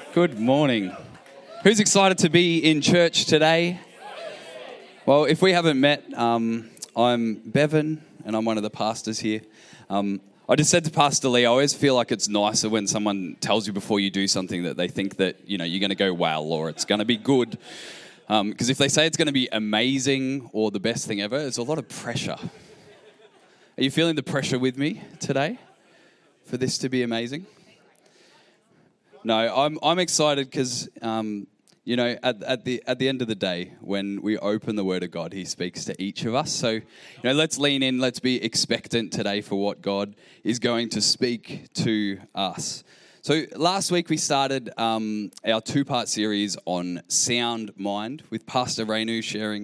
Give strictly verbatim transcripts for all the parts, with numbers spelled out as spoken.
Good morning. Who's excited to be in church today? Well, if we haven't met, um, I'm Bevan and I'm one of the pastors here. Um, I just said to Pastor Lee, I always feel like it's nicer when someone tells you before you do something that they think that, you know, you're going to go well or it's going to be good. Because um, if they say it's going to be amazing or the best thing ever, there's a lot of pressure. Are you feeling the pressure with me today for this to be amazing? No, I'm I'm excited because, um, you know, at, at the at the end of the day, when we open the Word of God, He speaks to each of us. So, you know, let's lean in, let's be expectant today for what God is going to speak to us. So last week we started um, our two-part series on sound mind with Pastor Renu sharing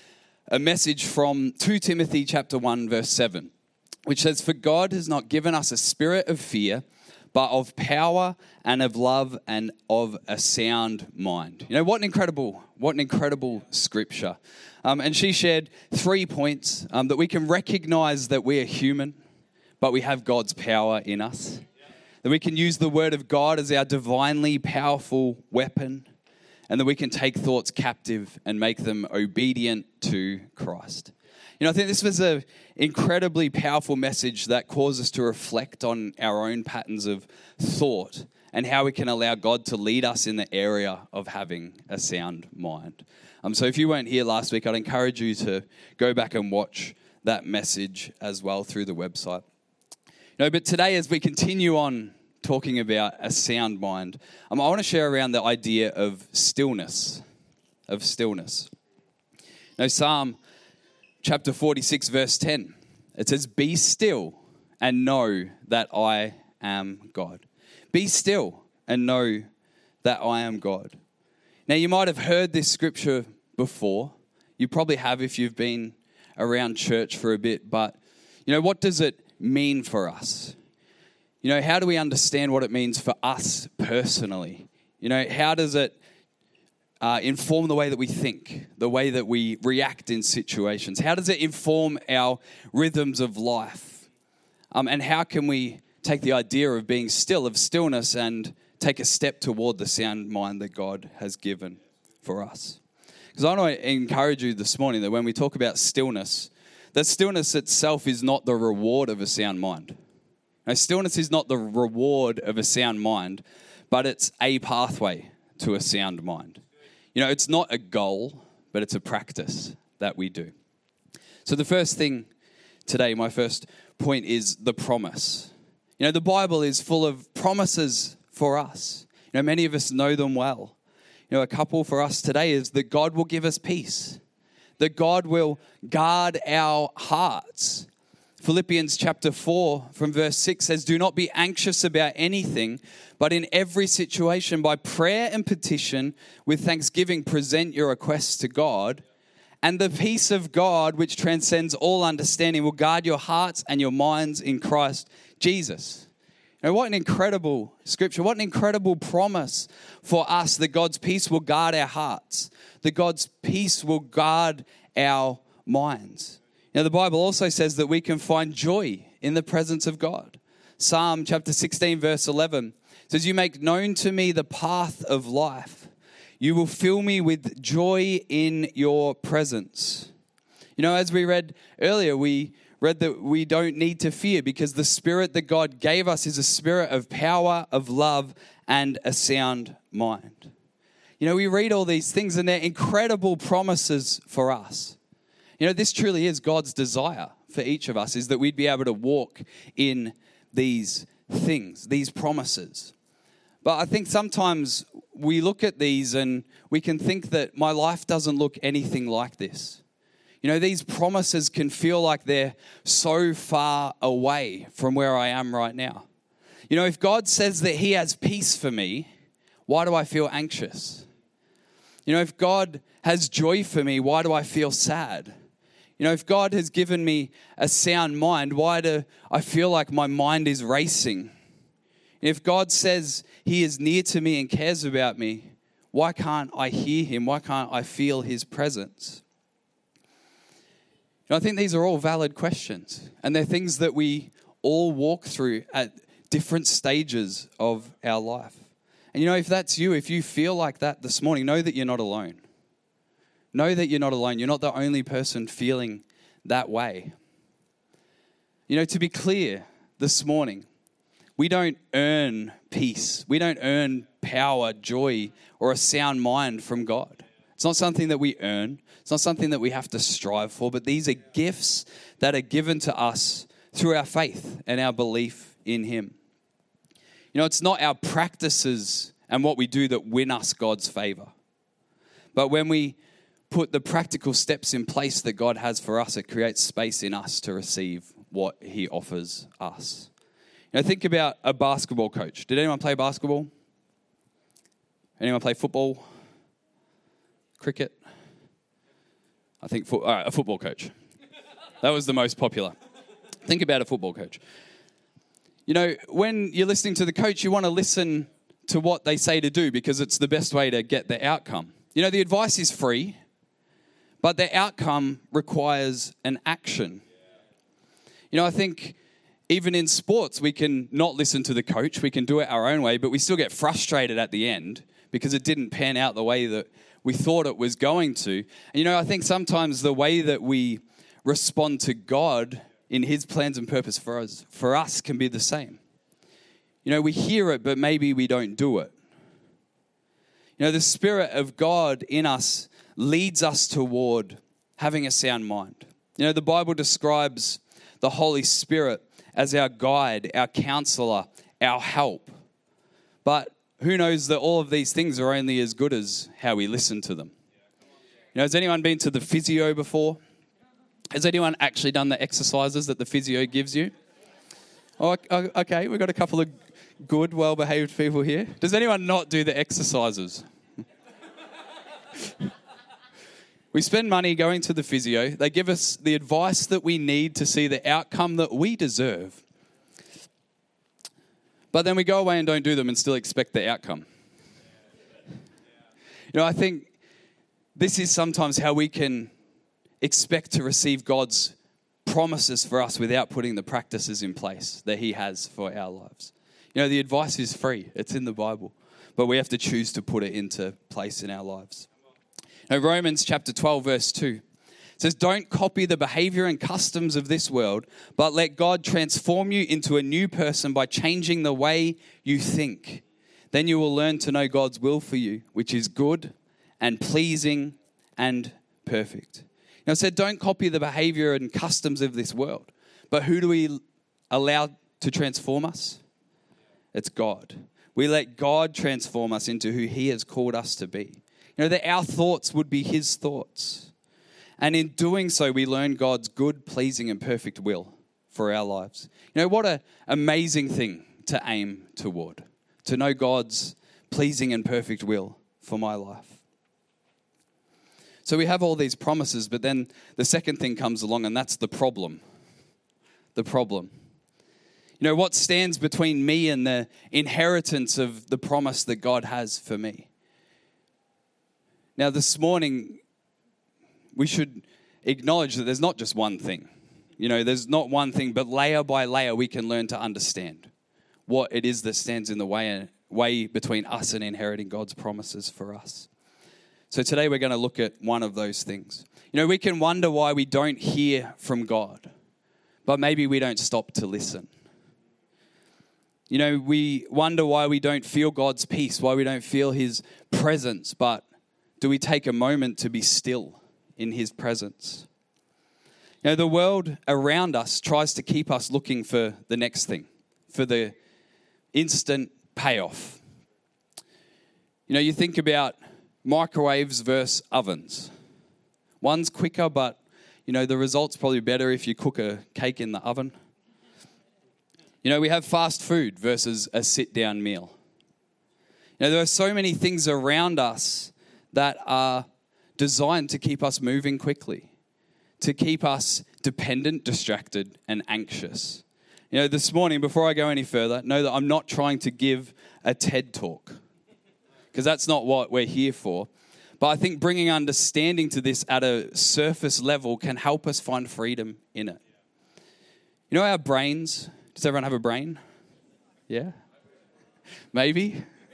a message from Second Timothy chapter one, verse seven, which says, "For God has not given us a spirit of fear, but of power and of love and of a sound mind." You know, what an incredible, what an incredible scripture. Um, and she shared three points um, that we can recognize that we are human, but we have God's power in us. That we can use the word of God as our divinely powerful weapon, and that we can take thoughts captive and make them obedient to Christ. You know, I think this was an incredibly powerful message that caused us to reflect on our own patterns of thought and how we can allow God to lead us in the area of having a sound mind. Um, so if you weren't here last week, I'd encourage you to go back and watch that message as well through the website. You know, but today as we continue on talking about a sound mind, um, I want to share around the idea of stillness, of stillness. You know, Psalm chapter forty-six, verse ten, it says, "Be still and know that I am God." Be still and know that I am God. Now, you might have heard this scripture before. You probably have if you've been around church for a bit. But, you know, what does it mean for us? You know, how do we understand what it means for us personally? You know, how does it Uh, inform the way that we think, the way that we react in situations? How does it inform our rhythms of life? Um, and how can we take the idea of being still, of stillness, and take a step toward the sound mind that God has given for us? Because I want to encourage you this morning that when we talk about stillness, that stillness itself is not the reward of a sound mind. Now, stillness is not the reward of a sound mind, but it's a pathway to a sound mind. You know, it's not a goal, but it's a practice that we do. So the first thing today, my first point is the promise. You know, the Bible is full of promises for us. You know, many of us know them well. You know, a couple for us today is that God will give us peace, that God will guard our hearts. Philippians chapter four from verse six says, "Do not be anxious about anything, but in every situation by prayer and petition with thanksgiving present your requests to God, and the peace of God which transcends all understanding will guard your hearts and your minds in Christ Jesus." Now, what an incredible scripture, what an incredible promise for us that God's peace will guard our hearts, that God's peace will guard our minds. Now, the Bible also says that we can find joy in the presence of God. Psalm chapter sixteen, verse eleven says, "You make known to me the path of life. You will fill me with joy in your presence." You know, as we read earlier, we read that we don't need to fear because the spirit that God gave us is a spirit of power, of love, and a sound mind. You know, we read all these things and they're incredible promises for us. You know, this truly is God's desire for each of us, is that we'd be able to walk in these things, these promises. But I think sometimes we look at these and we can think that my life doesn't look anything like this. You know, these promises can feel like they're so far away from where I am right now. You know, if God says that He has peace for me, why do I feel anxious? You know, if God has joy for me, why do I feel sad? You know, if God has given me a sound mind, why do I feel like my mind is racing? If God says He is near to me and cares about me, why can't I hear Him? Why can't I feel His presence? You know, I think these are all valid questions, and they're things that we all walk through at different stages of our life. And you know, if that's you, if you feel like that this morning, know that you're not alone. Know that you're not alone. You're not the only person feeling that way. You know, to be clear this morning, we don't earn peace. We don't earn power, joy, or a sound mind from God. It's not something that we earn. It's not something that we have to strive for, but these are gifts that are given to us through our faith and our belief in Him. You know, it's not our practices and what we do that win us God's favor. But when we put the practical steps in place that God has for us, it creates space in us to receive what He offers us. You know, think about a basketball coach. Did anyone play basketball? Anyone play football? Cricket? I think fo- all right, a football coach. That was the most popular. Think about a football coach. You know, when you're listening to the coach, you want to listen to what they say to do because it's the best way to get the outcome. You know, the advice is free, but the outcome requires an action. You know, I think even in sports, we can not listen to the coach. We can do it our own way, but we still get frustrated at the end because it didn't pan out the way that we thought it was going to. And, you know, I think sometimes the way that we respond to God in His plans and purpose for us, for us can be the same. You know, we hear it, but maybe we don't do it. You know, the Spirit of God in us leads us toward having a sound mind. You know, the Bible describes the Holy Spirit as our guide, our counselor, our help. But who knows that all of these things are only as good as how we listen to them. You know, has anyone been to the physio before? Has anyone actually done the exercises that the physio gives you? Oh, okay, we've got a couple of good, well-behaved people here. Does anyone not do the exercises? We spend money going to the physio. They give us the advice that we need to see the outcome that we deserve. But then we go away and don't do them and still expect the outcome. You know, I think this is sometimes how we can expect to receive God's promises for us without putting the practices in place that He has for our lives. You know, the advice is free. It's in the Bible. But we have to choose to put it into place in our lives. Now, Romans chapter twelve, verse two says, "Don't copy the behavior and customs of this world, but let God transform you into a new person by changing the way you think. Then you will learn to know God's will for you, which is good and pleasing and perfect." Now, I said, don't copy the behavior and customs of this world. But who do we allow to transform us? It's God. We let God transform us into who He has called us to be. You know, that our thoughts would be His thoughts. And in doing so, we learn God's good, pleasing, and perfect will for our lives. You know, what an amazing thing to aim toward. To know God's pleasing and perfect will for my life. So we have all these promises, but then the second thing comes along, and that's the problem. The problem. You know, what stands between me and the inheritance of the promise that God has for me? Now, this morning, we should acknowledge that there's not just one thing. You know, there's not one thing, but layer by layer, we can learn to understand what it is that stands in the way, way between us and inheriting God's promises for us. So today we're going to look at one of those things. You know, we can wonder why we don't hear from God, but maybe we don't stop to listen. You know, we wonder why we don't feel God's peace, why we don't feel His presence, but do we take a moment to be still in His presence? You know, the world around us tries to keep us looking for the next thing, for the instant payoff. You know, you think about microwaves versus ovens. One's quicker, but, you know, the result's probably better if you cook a cake in the oven. You know, we have fast food versus a sit-down meal. You know, there are so many things around us that are designed to keep us moving quickly, to keep us dependent, distracted, and anxious. You know, this morning, before I go any further, know that I'm not trying to give a TED talk, because that's not what we're here for. But I think bringing understanding to this at a surface level can help us find freedom in it. You know, our brains, does everyone have a brain? Yeah? Maybe?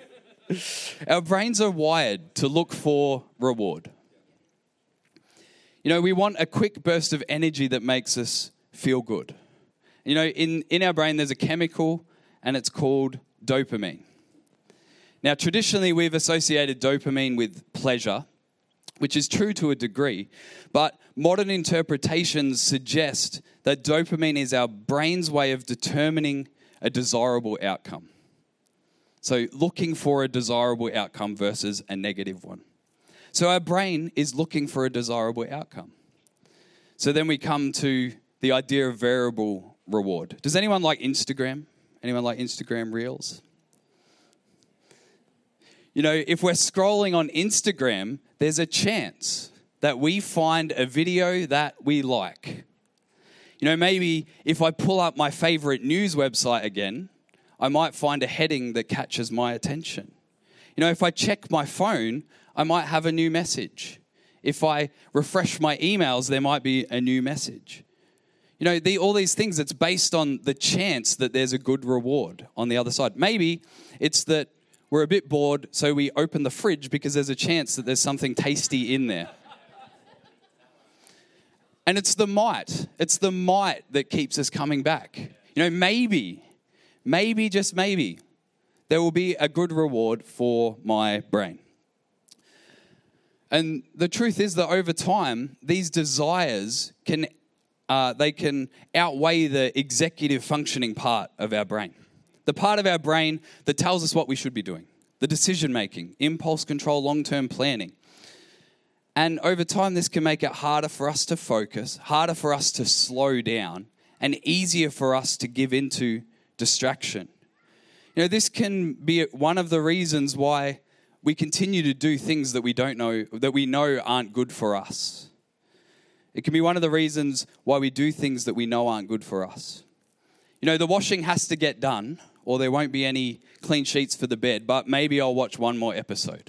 Our brains are wired to look for reward. You know, we want a quick burst of energy that makes us feel good. You know, in, in our brain, there's a chemical, and it's called dopamine. Now, traditionally, we've associated dopamine with pleasure, which is true to a degree, but modern interpretations suggest that dopamine is our brain's way of determining a desirable outcome. So looking for a desirable outcome versus a negative one. So our brain is looking for a desirable outcome. So then we come to the idea of variable reward. Does anyone like Instagram? Anyone like Instagram Reels? You know, if we're scrolling on Instagram, there's a chance that we find a video that we like. You know, maybe if I pull up my favorite news website again, I might find a heading that catches my attention. You know, if I check my phone, I might have a new message. If I refresh my emails, there might be a new message. You know, the, all these things, it's based on the chance that there's a good reward on the other side. Maybe it's that we're a bit bored, so we open the fridge because there's a chance that there's something tasty in there. And it's the might. It's the might that keeps us coming back. You know, maybe, maybe, just maybe, there will be a good reward for my brain. And the truth is that over time, these desires can, uh, they can outweigh the executive functioning part of our brain. The part of our brain that tells us what we should be doing. The decision-making, impulse control, long-term planning. And over time, this can make it harder for us to focus, harder for us to slow down, and easier for us to give into distraction. You know, this can be one of the reasons why we continue to do things that we don't know, that we know aren't good for us. It can be one of the reasons why we do things that we know aren't good for us. You know, the washing has to get done, or there won't be any clean sheets for the bed, but maybe I'll watch one more episode.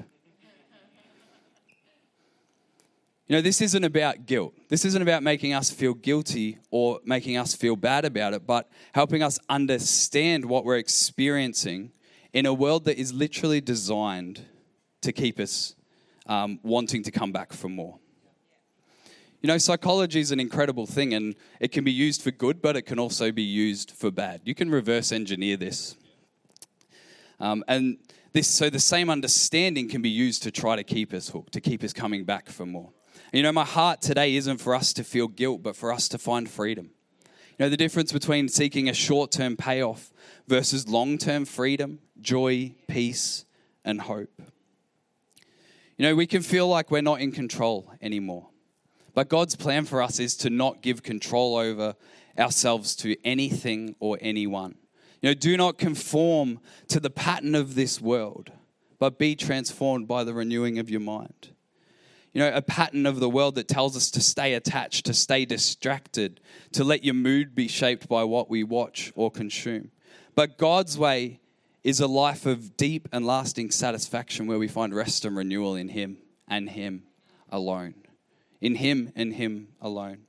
You know, this isn't about guilt. This isn't about making us feel guilty or making us feel bad about it, but helping us understand what we're experiencing in a world that is literally designed to keep us um, wanting to come back for more. You know, psychology is an incredible thing, and it can be used for good, but it can also be used for bad. You can reverse engineer this. Um, and this, so the same understanding can be used to try to keep us hooked, to keep us coming back for more. And you know, my heart today isn't for us to feel guilt, but for us to find freedom. You know, the difference between seeking a short-term payoff versus long-term freedom, joy, peace, and hope. You know, we can feel like we're not in control anymore. But God's plan for us is to not give control over ourselves to anything or anyone. You know, do not conform to the pattern of this world, but be transformed by the renewing of your mind. You know, a pattern of the world that tells us to stay attached, to stay distracted, to let your mood be shaped by what we watch or consume. But God's way is a life of deep and lasting satisfaction where we find rest and renewal in Him and Him alone. In Him and Him alone.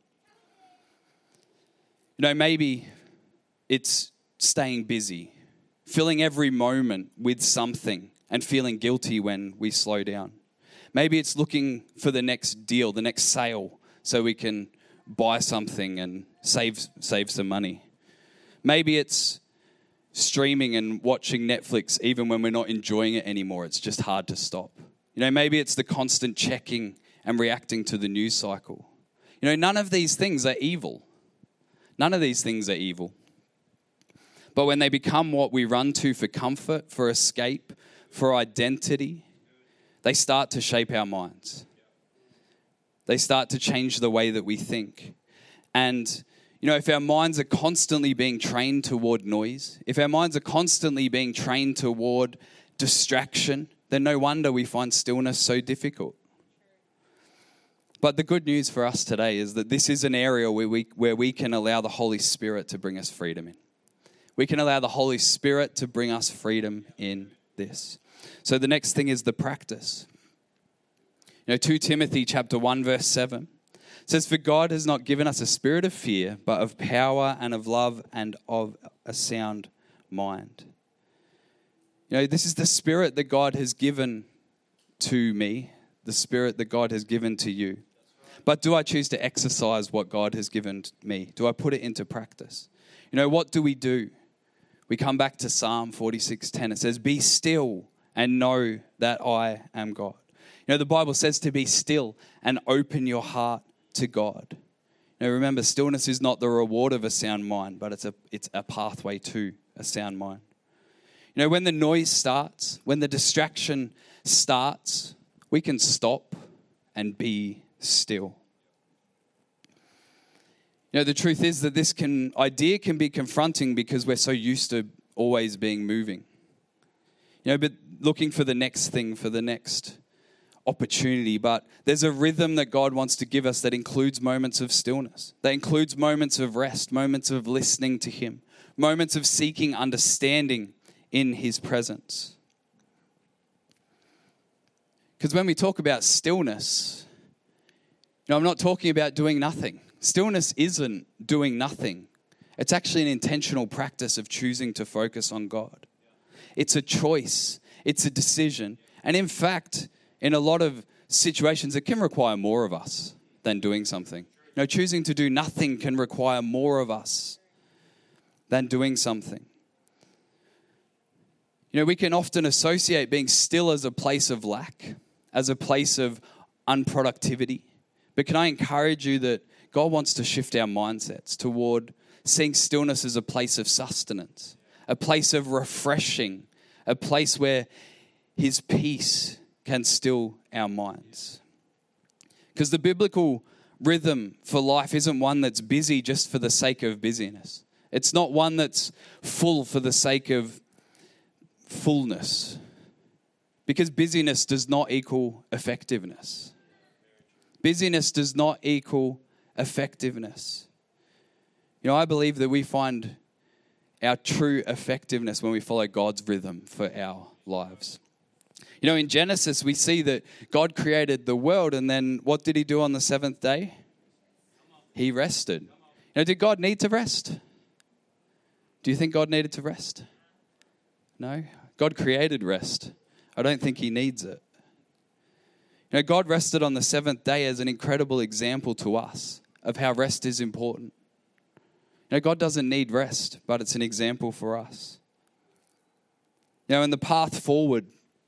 You know, maybe it's staying busy, filling every moment with something and feeling guilty when we slow down. Maybe it's looking for the next deal, the next sale, so we can buy something and save save some money. Maybe it's streaming and watching Netflix even when we're not enjoying it anymore. It's just hard to stop. You know, maybe it's the constant checking and reacting to the news cycle. You know, none of these things are evil. None of these things are evil. But when they become what we run to for comfort, for escape, for identity, they start to shape our minds. They start to change the way that we think. And, you know, if our minds are constantly being trained toward noise, if our minds are constantly being trained toward distraction, then no wonder we find stillness so difficult. But the good news for us today is that this is an area where we where we can allow the Holy Spirit to bring us freedom in. We can allow the Holy Spirit to bring us freedom in this. So the next thing is the practice. You know, Second Timothy chapter one, verse seven says, "For God has not given us a spirit of fear, but of power and of love and of a sound mind." You know, this is the spirit that God has given to me, the spirit that God has given to you. But do I choose to exercise what God has given me? Do I put it into practice? You know, what do we do? We come back to Psalm forty-six ten. It says, be still and know that I am God. You know, the Bible says to be still and open your heart to God. You know, remember, stillness is not the reward of a sound mind, but it's a, it's a pathway to a sound mind. You know, when the noise starts, when the distraction starts, we can stop and be still. You know, the truth is that this can idea can be confronting because we're so used to always being moving. You know, but looking for the next thing, for the next opportunity. But there's a rhythm that God wants to give us that includes moments of stillness, that includes moments of rest, moments of listening to Him, moments of seeking understanding in His presence. Because when we talk about stillness, you know, I'm not talking about doing nothing. Stillness isn't doing nothing. It's actually an intentional practice of choosing to focus on God. It's a choice. It's a decision. And in fact, in a lot of situations, it can require more of us than doing something. You know, choosing to do nothing can require more of us than doing something. You know, we can often associate being still as a place of lack, as a place of unproductivity. But can I encourage you that God wants to shift our mindsets toward seeing stillness as a place of sustenance, a place of refreshing, a place where His peace can still our minds. Because the biblical rhythm for life isn't one that's busy just for the sake of busyness. It's not one that's full for the sake of fullness. Because busyness does not equal effectiveness. Busyness does not equal effectiveness. You know, I believe that we find our true effectiveness when we follow God's rhythm for our lives. You know, in Genesis, we see that God created the world, and then what did He do on the seventh day? He rested. You know, did God need to rest? Do you think God needed to rest? No. God created rest. I don't think He needs it. You know, God rested on the seventh day as an incredible example to us of how rest is important. You know, God doesn't need rest, but it's an example for us. You know, and the path forward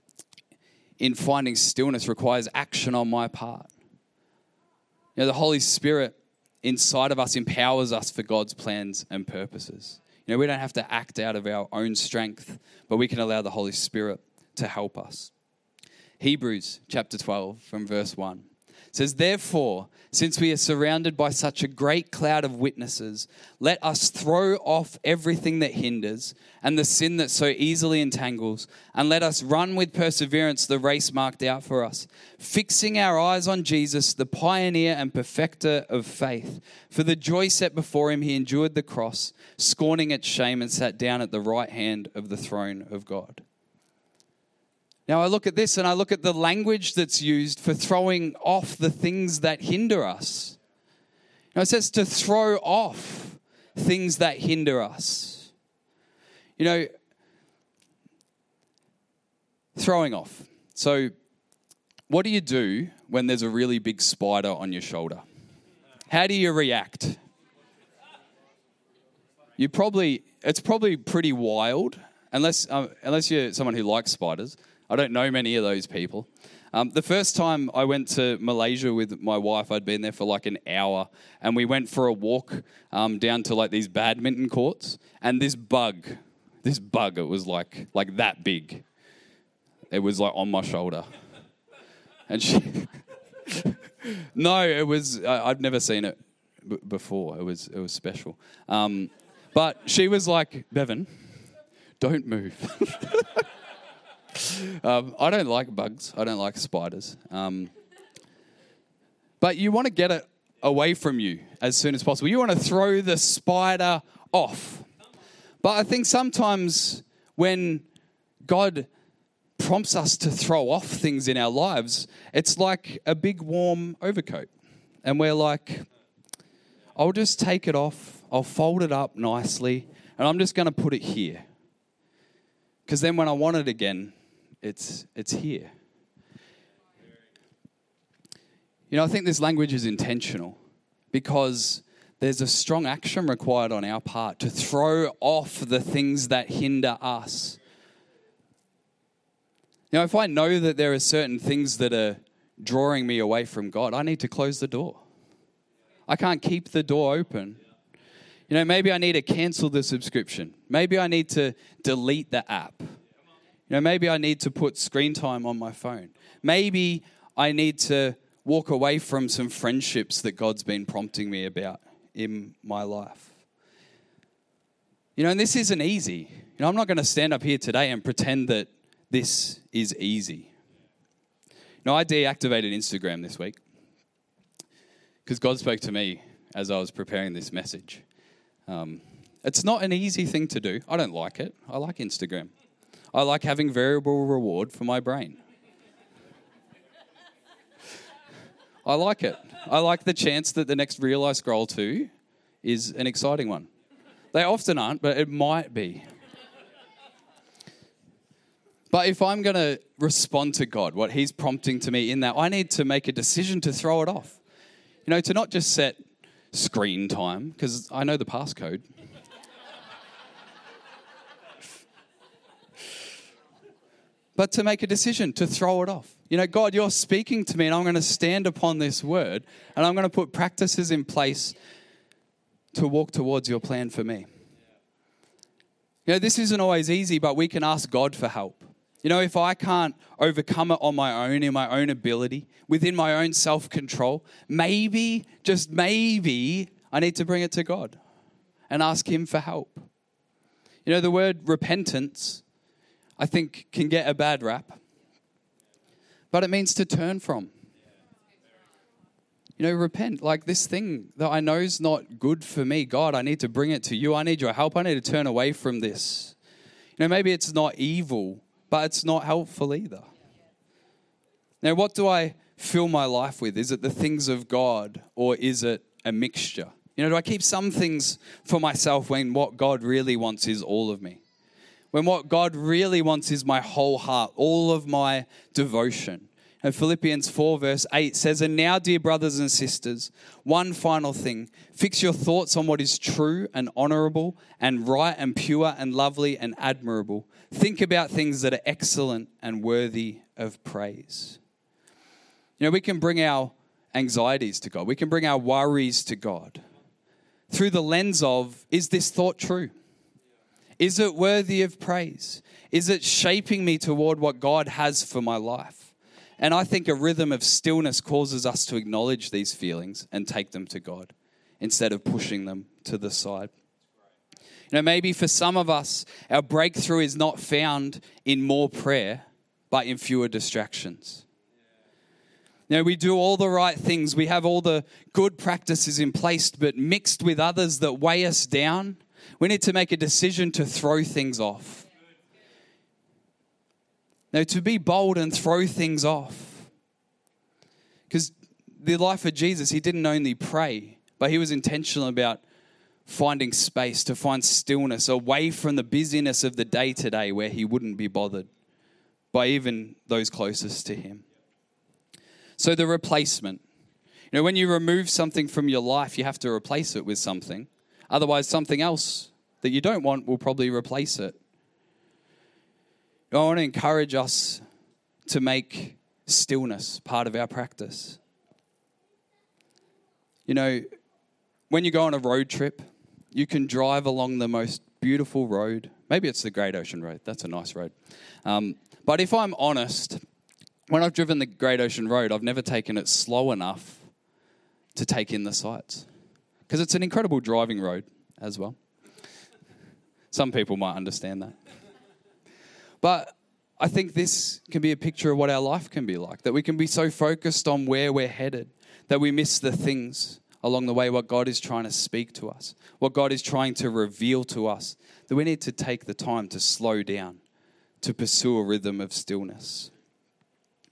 in finding stillness requires action on my part. You know, the Holy Spirit inside of us empowers us for God's plans and purposes. You know, we don't have to act out of our own strength, but we can allow the Holy Spirit to help us. Hebrews chapter twelve from verse one says, therefore, since we are surrounded by such a great cloud of witnesses, let us throw off everything that hinders and the sin that so easily entangles, and let us run with perseverance the race marked out for us, fixing our eyes on Jesus, the pioneer and perfecter of faith. For the joy set before Him, He endured the cross, scorning its shame, and sat down at the right hand of the throne of God. Now I look at this and I look at the language that's used for throwing off the things that hinder us. Now it says to throw off things that hinder us. You know, throwing off. So what do you do when there's a really big spider on your shoulder? How do you react? You probably, it's probably pretty wild, unless uh, unless you're someone who likes spiders. I don't know many of those people. Um, the first time I went to Malaysia with my wife, I'd been there for like an hour, and we went for a walk um, down to like these badminton courts, and this bug, this bug, it was like like that big. It was like on my shoulder, and she. no, it was. I, I'd never seen it b- before. It was it was special. Um, but she was like, Bevan, don't move. Um, I don't like bugs. I don't like spiders. Um, but you want to get it away from you as soon as possible. You want to throw the spider off. But I think sometimes when God prompts us to throw off things in our lives, it's like a big warm overcoat. And we're like, I'll just take it off. I'll fold it up nicely. And I'm just going to put it here. Because then when I want it again, it's it's here. You know, I think this language is intentional because there's a strong action required on our part to throw off the things that hinder us. Now, if I know that there are certain things that are drawing me away from God, I need to close the door. I can't keep the door open. You know, maybe I need to cancel the subscription. Maybe I need to delete the app. You know, maybe I need to put screen time on my phone. Maybe I need to walk away from some friendships that God's been prompting me about in my life. You know, and this isn't easy. You know, I'm not going to stand up here today and pretend that this is easy. You know, I deactivated Instagram this week because God spoke to me as I was preparing this message. Um, it's not an easy thing to do. I don't like it. I like Instagram. I like having variable reward for my brain. I like it. I like the chance that the next reel I scroll to is an exciting one. They often aren't, but it might be. But if I'm going to respond to God, what he's prompting to me in that, I need to make a decision to throw it off. You know, to not just set screen time, because I know the passcode. But to make a decision to throw it off. You know, God, you're speaking to me and I'm going to stand upon this word and I'm going to put practices in place to walk towards your plan for me. You know, this isn't always easy, but we can ask God for help. You know, if I can't overcome it on my own, in my own ability, within my own self-control, maybe, just maybe, I need to bring it to God and ask him for help. You know, the word repentance, I think, can get a bad rap. But it means to turn from. You know, repent. Like this thing that I know is not good for me. God, I need to bring it to you. I need your help. I need to turn away from this. You know, maybe it's not evil, but it's not helpful either. Now, what do I fill my life with? Is it the things of God or is it a mixture? You know, do I keep some things for myself when what God really wants is all of me? When what God really wants is my whole heart, all of my devotion. And Philippians four verse eight says, "And now, dear brothers and sisters, one final thing. Fix your thoughts on what is true and honorable and right and pure and lovely and admirable. Think about things that are excellent and worthy of praise." You know, we can bring our anxieties to God. We can bring our worries to God through the lens of, is this thought true? Is it worthy of praise? Is it shaping me toward what God has for my life? And I think a rhythm of stillness causes us to acknowledge these feelings and take them to God instead of pushing them to the side. You know, maybe for some of us, our breakthrough is not found in more prayer, but in fewer distractions. You know, we do all the right things. We have all the good practices in place, but mixed with others that weigh us down, we need to make a decision to throw things off. Now, to be bold and throw things off. Because the life of Jesus, he didn't only pray, but he was intentional about finding space, to find stillness away from the busyness of the day-to-day where he wouldn't be bothered by even those closest to him. So the replacement. You know, when you remove something from your life, you have to replace it with something. Otherwise, something else that you don't want will probably replace it. I want to encourage us to make stillness part of our practice. You know, when you go on a road trip, you can drive along the most beautiful road. Maybe it's the Great Ocean Road. That's a nice road. Um, but if I'm honest, when I've driven the Great Ocean Road, I've never taken it slow enough to take in the sights. Because it's an incredible driving road as well. Some people might understand that. But I think this can be a picture of what our life can be like. That we can be so focused on where we're headed that we miss the things along the way, what God is trying to speak to us, what God is trying to reveal to us, that we need to take the time to slow down, to pursue a rhythm of stillness.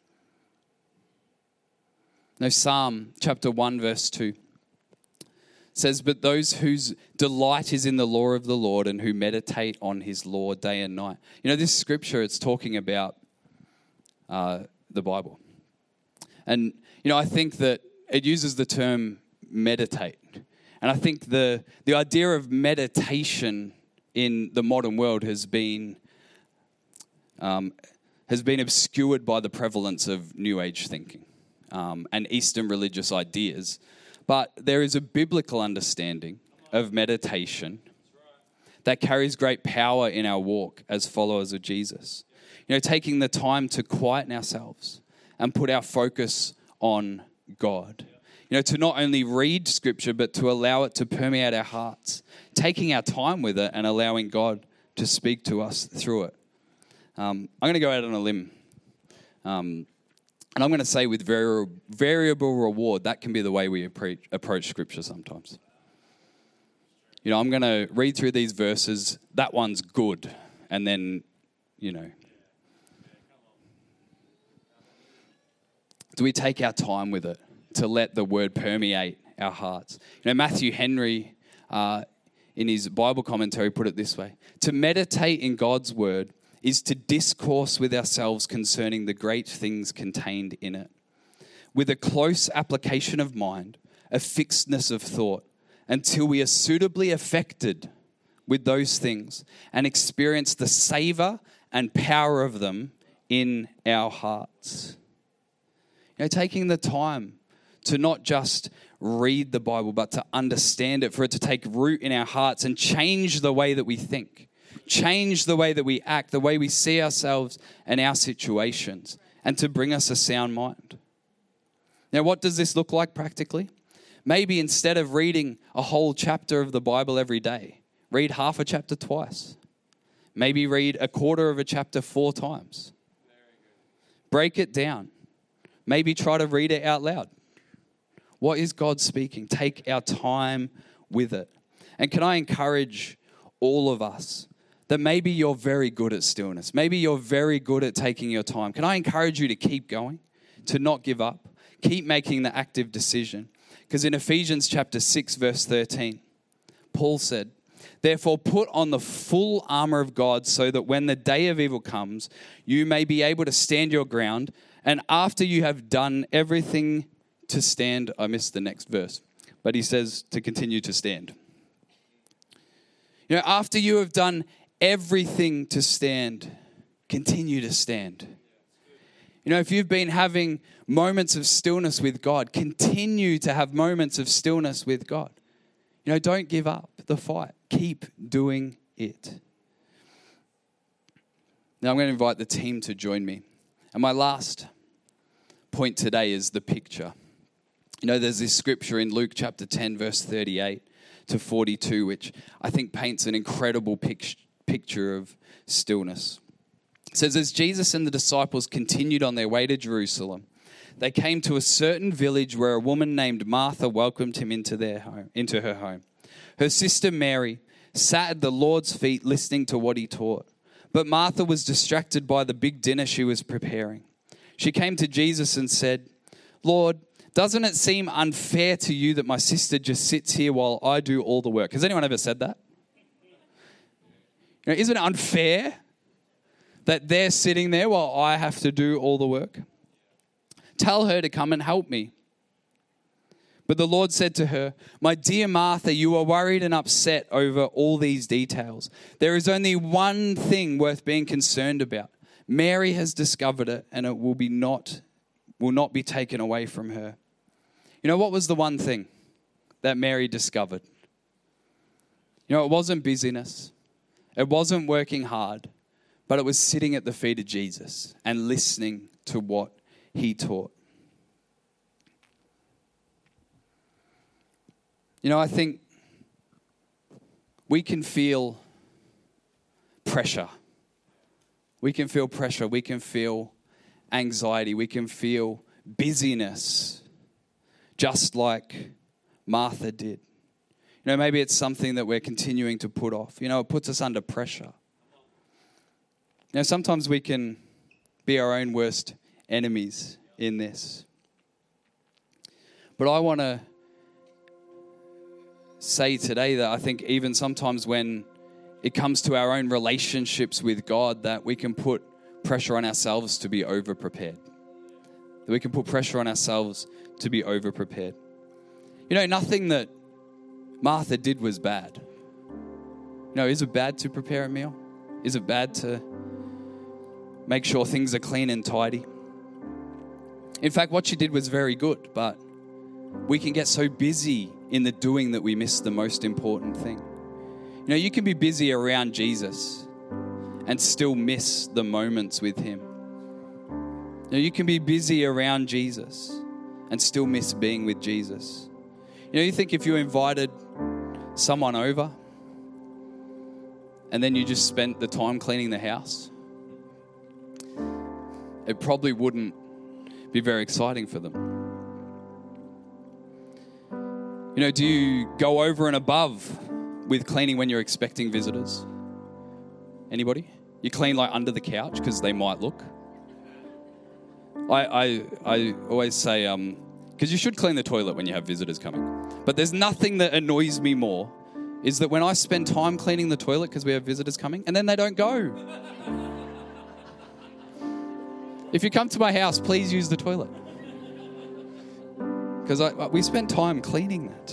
Now, Psalm chapter one, verse two says, but those whose delight is in the law of the Lord and who meditate on his law day and night. You know, this scripture, it's talking about uh, the Bible. And, you know, I think that it uses the term meditate. And I think the the idea of meditation in the modern world has been um, has been obscured by the prevalence of New Age thinking um, and Eastern religious ideas. But there is a biblical understanding of meditation that carries great power in our walk as followers of Jesus. You know, taking the time to quieten ourselves and put our focus on God. You know, to not only read Scripture, but to allow it to permeate our hearts, taking our time with it and allowing God to speak to us through it. Um, I'm going to go out on a limb. Um, and I'm going to say with vari- variable reward, that can be the way we approach, approach Scripture sometimes. You know, I'm going to read through these verses. That one's good. And then, you know. Do we take our time with it to let the word permeate our hearts? You know, Matthew Henry, uh, in his Bible commentary, put it this way. To meditate in God's word is to discourse with ourselves concerning the great things contained in it, with a close application of mind, a fixedness of thought, until we are suitably affected with those things and experience the savor and power of them in our hearts. You know, taking the time to not just read the Bible, but to understand it, for it to take root in our hearts and change the way that we think, change the way that we act, the way we see ourselves and our situations, and to bring us a sound mind. Now, what does this look like practically? Maybe instead of reading a whole chapter of the Bible every day, read half a chapter twice. Maybe read a quarter of a chapter four times. Break it down. Maybe try to read it out loud. What is God speaking? Take our time with it. And can I encourage all of us that maybe you're very good at stillness. Maybe you're very good at taking your time. Can I encourage you to keep going, to not give up, keep making the active decision? Because in Ephesians chapter six, verse thirteen, Paul said, therefore put on the full armor of God so that when the day of evil comes, you may be able to stand your ground. And after you have done everything to stand, I missed the next verse, but he says to continue to stand. You know, after you have done everything to stand, continue to stand. You know, if you've been having moments of stillness with God, continue to have moments of stillness with God. You know, don't give up the fight. Keep doing it. Now I'm going to invite the team to join me. And my last point today is the picture. You know, there's this scripture in Luke chapter ten, verse thirty-eight to forty-two, which I think paints an incredible pic- picture of stillness. It says, as Jesus and the disciples continued on their way to Jerusalem, they came to a certain village where a woman named Martha welcomed him into their home, into her home. Her sister Mary sat at the Lord's feet listening to what he taught. But Martha was distracted by the big dinner she was preparing. She came to Jesus and said, Lord, doesn't it seem unfair to you that my sister just sits here while I do all the work? Has anyone ever said that? You know, isn't it unfair that they're sitting there while I have to do all the work? Tell her to come and help me. But the Lord said to her, my dear Martha, you are worried and upset over all these details. There is only one thing worth being concerned about. Mary has discovered it, and it will be not, will not be taken away from her. You know, what was the one thing that Mary discovered? You know, it wasn't busyness. It wasn't working hard, but it was sitting at the feet of Jesus and listening to what he taught. You know, I think we can feel pressure. We can feel pressure. We can feel anxiety. We can feel busyness, just like Martha did. You know, maybe it's something that we're continuing to put off. You know, it puts us under pressure. You know, sometimes we can be our own worst enemies in this. But I want to say today that I think even sometimes when it comes to our own relationships with God, that we can put pressure on ourselves to be over-prepared. That we can put pressure on ourselves to be over-prepared. You know, nothing that Martha did was bad. You know, is it bad to prepare a meal? Is it bad to make sure things are clean and tidy? In fact, what she did was very good, but we can get so busy in the doing that we miss the most important thing. You know, you can be busy around Jesus and still miss the moments with him. You know, you can be busy around Jesus and still miss being with Jesus. You know, you think if you invited someone over and then you just spent the time cleaning the house, it probably wouldn't be very exciting for them. You know, do you go over and above with cleaning when you're expecting visitors? Anybody? You clean like under the couch because they might look? I I, I always say, um, because you should clean the toilet when you have visitors coming. But there's nothing that annoys me more is that when I spend time cleaning the toilet because we have visitors coming and then they don't go. If you come to my house, please use the toilet. Because I, we spent time cleaning that.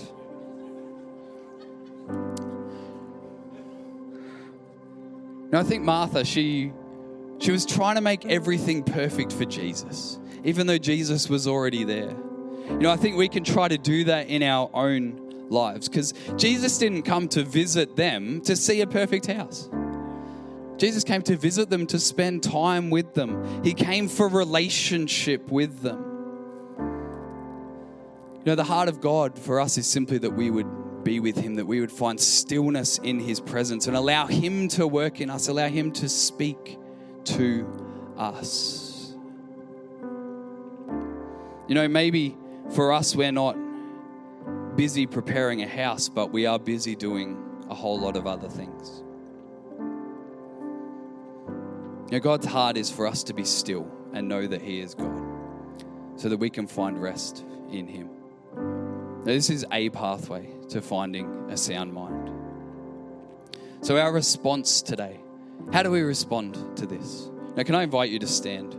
Now, I think Martha, she, she was trying to make everything perfect for Jesus, even though Jesus was already there. You know, I think we can try to do that in our own lives because Jesus didn't come to visit them to see a perfect house. Jesus came to visit them, to spend time with them. He came for relationship with them. You know, the heart of God for us is simply that we would be with him, that we would find stillness in his presence and allow him to work in us, allow him to speak to us. You know, maybe for us, we're not busy preparing a house, but we are busy doing a whole lot of other things. You know, God's heart is for us to be still and know that he is God so that we can find rest in him. Now, this is a pathway to finding a sound mind. So our response today, how do we respond to this? Now, can I invite you to stand?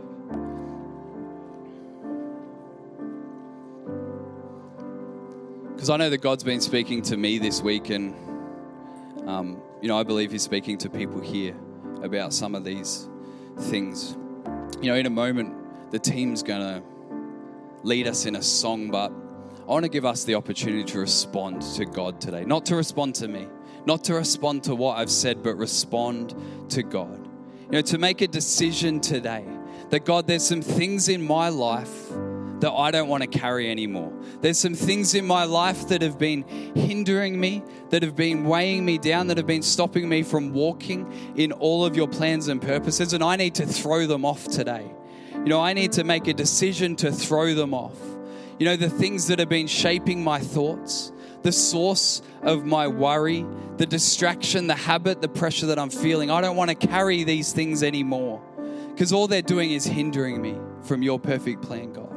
Because I know that God's been speaking to me this week and, um, you know, I believe he's speaking to people here about some of these things. You know, in a moment, the team's going to lead us in a song, but I want to give us the opportunity to respond to God today. Not to respond to me, not to respond to what I've said, but respond to God. You know, to make a decision today that God, there's some things in my life that I don't want to carry anymore. There's some things in my life that have been hindering me, that have been weighing me down, that have been stopping me from walking in all of your plans and purposes, and I need to throw them off today. You know, I need to make a decision to throw them off. You know, the things that have been shaping my thoughts, the source of my worry, the distraction, the habit, the pressure that I'm feeling. I don't want to carry these things anymore because all they're doing is hindering me from your perfect plan, God.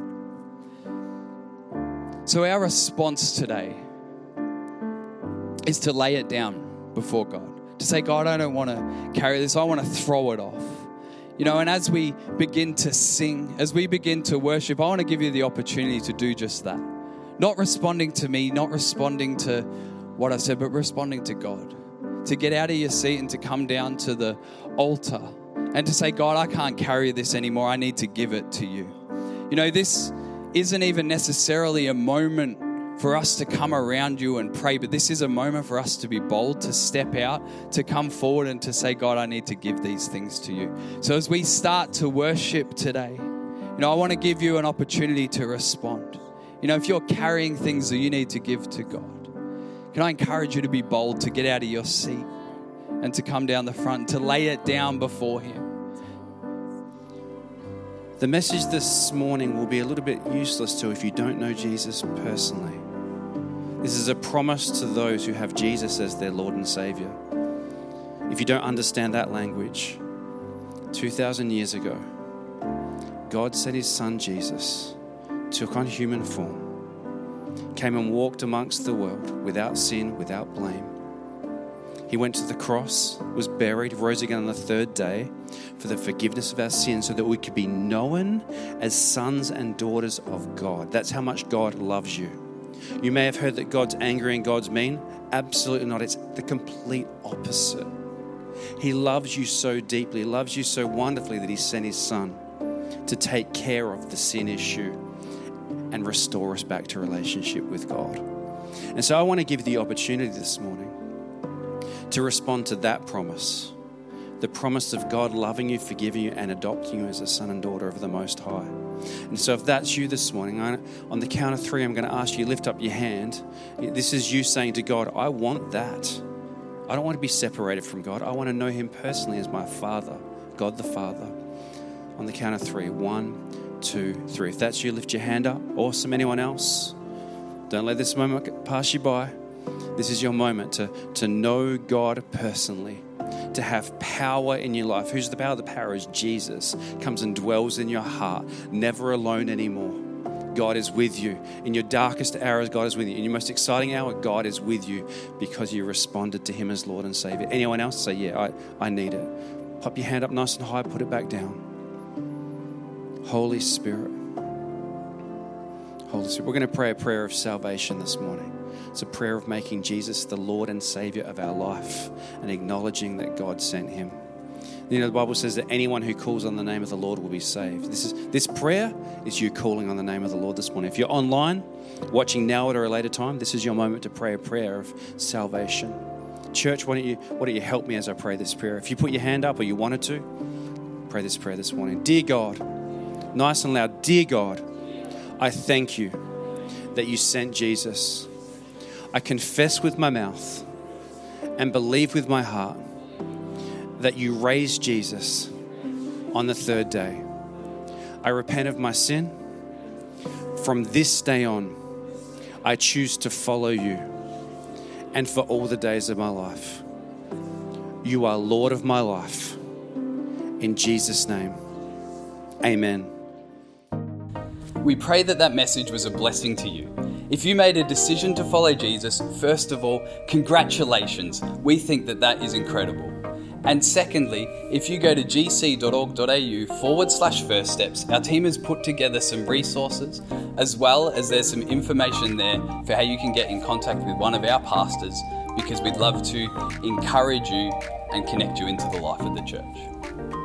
So our response today is to lay it down before God. To say, God, I don't want to carry this. I want to throw it off. You know, and as we begin to sing, as we begin to worship, I want to give you the opportunity to do just that. Not responding to me, not responding to what I said, but responding to God. To get out of your seat and to come down to the altar and to say, God, I can't carry this anymore. I need to give it to you. You know, this isn't even necessarily a moment for us to come around you and pray, but this is a moment for us to be bold, to step out, to come forward and to say, God, I need to give these things to you. So as we start to worship today, you know, I want to give you an opportunity to respond. You know, if you're carrying things that you need to give to God, can I encourage you to be bold, to get out of your seat and to come down the front, and to lay it down before him. The message this morning will be a little bit useless to if you don't know Jesus personally. This is a promise to those who have Jesus as their Lord and Savior. If you don't understand that language, two thousand years ago, God sent his son Jesus, took on human form, came and walked amongst the world without sin, without blame. He went to the cross, was buried, rose again on the third day for the forgiveness of our sins so that we could be known as sons and daughters of God. That's how much God loves you. You may have heard that God's angry and God's mean. Absolutely not. It's the complete opposite. He loves you so deeply, he loves you so wonderfully that he sent his son to take care of the sin issue and restore us back to relationship with God. And so I want to give you the opportunity this morning to respond to that promise, the promise of God loving you, forgiving you, and adopting you as a son and daughter of the Most High. And so if that's you this morning, I, on the count of three, I'm going to ask you to lift up your hand. This is you saying to God, I want that. I don't want to be separated from God. I want to know him personally as my Father, God the Father. On the count of three, one, two, three. If that's you, lift your hand up. Awesome. Anyone else? Don't let this moment pass you by. This is your moment to, to know God personally, to have power in your life. Who's the power? The power is Jesus. Comes and dwells in your heart, never alone anymore. God is with you. In your darkest hours, God is with you. In your most exciting hour, God is with you because you responded to him as Lord and Savior. Anyone else say, yeah, I, I need it. Pop your hand up nice and high, put it back down. Holy Spirit. Holy Spirit. We're going to pray a prayer of salvation this morning. It's a prayer of making Jesus the Lord and Savior of our life and acknowledging that God sent him. You know, the Bible says that anyone who calls on the name of the Lord will be saved. This is this prayer is you calling on the name of the Lord this morning. If you're online, watching now at a later time, this is your moment to pray a prayer of salvation. Church, why don't you why don't you help me as I pray this prayer? If you put your hand up or you wanted to, pray this prayer this morning. Dear God, nice and loud, dear God, I thank you that you sent Jesus. I confess with my mouth and believe with my heart that you raised Jesus on the third day. I repent of my sin. From this day on, I choose to follow you and for all the days of my life. You are Lord of my life. In Jesus' name, amen. We pray that that message was a blessing to you. If you made a decision to follow Jesus, first of all, congratulations. We think that that is incredible. And secondly, if you go to gc.org.au forward slash first steps, our team has put together some resources, as well as there's some information there for how you can get in contact with one of our pastors, because we'd love to encourage you and connect you into the life of the church.